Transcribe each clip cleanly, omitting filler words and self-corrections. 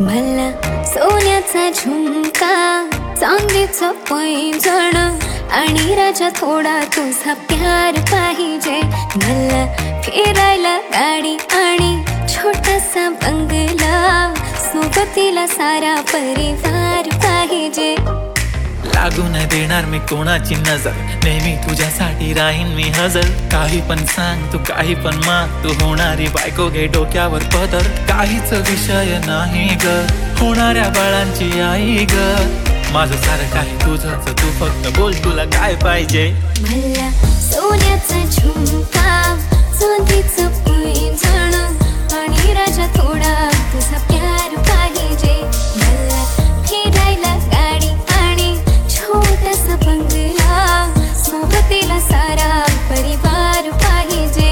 मला सोन्याचा झुमका, चांदीचं पैंजण आणि राजा थोडा तुझा प्यार पाहिजे. मला फिरायला गाडी आणि छोटासा बंगला, सोबतीला सारा परिवार पाहिजे. लागू नाही देणार मी कोणाची नजर, नेहमी तुझ्यासाठी राहीन मी हजर. काही पण सांग तू, काही पण माग, तू होणारी बायको घे डोक्यावर पदर. काहीच विषय नाही ग, होणाऱ्या बाळांची आई ग. माझं सारं काही तुझंच, तू फक्त बोल तुला काय पाहिजे. मला सोन्याचा झुमका, चांदीचं पैंजण आणि राजा थोडा तुझा प्यार पाहिजे. मला फिरायला गाडी आणि छोटासा बंगला, सोबतीला सारा परिवार पाहिजे.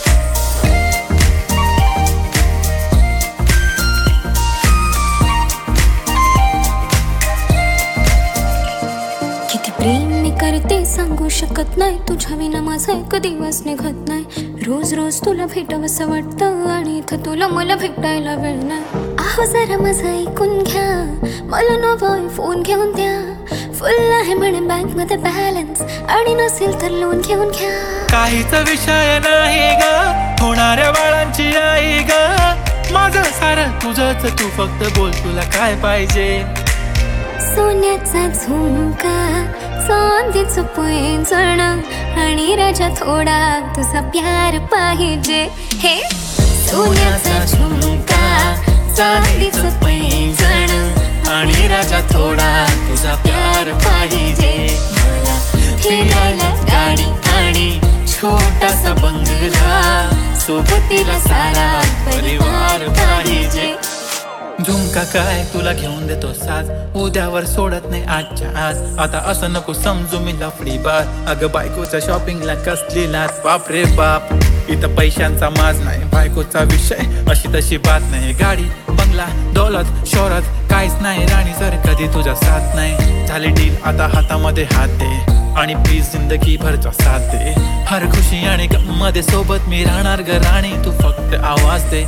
किती प्रेम मी करते सांगू शकत नाही, तुझ्या विना माझा एक दिवस निघत नाही. रोज रोज तुला भेटावंसं वाटतं आणि इथं तुला मला भेटायला वेळ नाही. आहो जरा माझं ऐकून घ्या, मला नवा फोन घेऊन द्या. फुल आहे म्हणे बँक मध्ये बॅलन्स, आणि नसेल तर लोन घेऊन घ्या. काहीच विषय नाही ग, होणाऱ्या बाळांची आई ग. माझं सारं तुझंच, तू फक्त बोल तुला काय पाहिजे. सोन्याचा झुमका, चांदीचं पैंजण आणि राजा थोडा तुझा प्यार पाहिजे. हे सोन्याचा झुमका, चांदीचं पैंजण आणि राजा थोडा तुझा प्यार पाहिजे. मला फिरायला गाडी आणि छोटासा बंगला, सोबतीला सारा परिवार पाहिजे. झुमका काय तुला घेऊन देतो साज, उद्यावर सोडत नाही आजच्या आज. आता असं नको समजू मी लफडी बात, अगं बायकोच्या शॉपिंगला कसली लाच. बाप रे बाप, इथं पैशांचा माज नाही, बायकोचा विषय अशी तशी बात नाही. गाडी बंगला दौलत शोहरत काहीच नाही राणी, जर कधी तुझा साथ नाही. झाली डील आता हातामध्ये हात दे, आणि प्लीज जिंदगी भरचा साथ दे. हर खुशी आणि गम मध्ये सोबत मी राहणार ग राणी, तू फक्त आवाज दे.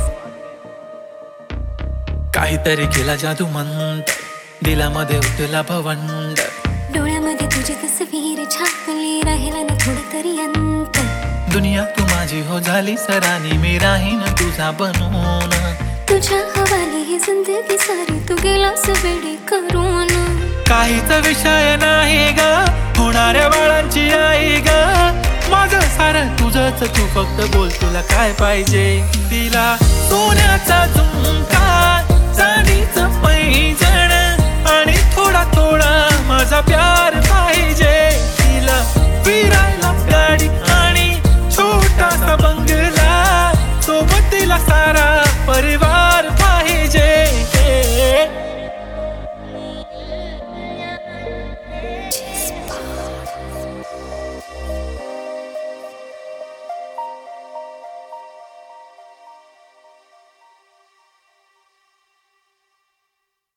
काहीतरी केला जादू मंत, दिलामध्ये उठला भवंड. डोळ्यामध्ये तुझी तस्वीर छापली, राहिला ना थोडा तरी अंत. दुनिया तू माझी हो झाली सरानी, मी राहीन तुझा बनून. तुझ्या हवाली ही जिंदगी सारी, तू गेलास वेडी करून. काहीच विषय नाही ग, होणाऱ्या बाळांची आई ग. माझं सारं तुझंच, तू फक्त बोल तुला काय पाहिजे. दिला सोन्याचा झुमका, चांदीचं पैंजण आणि थोडा थोडा माझा प्यार पाहिजे.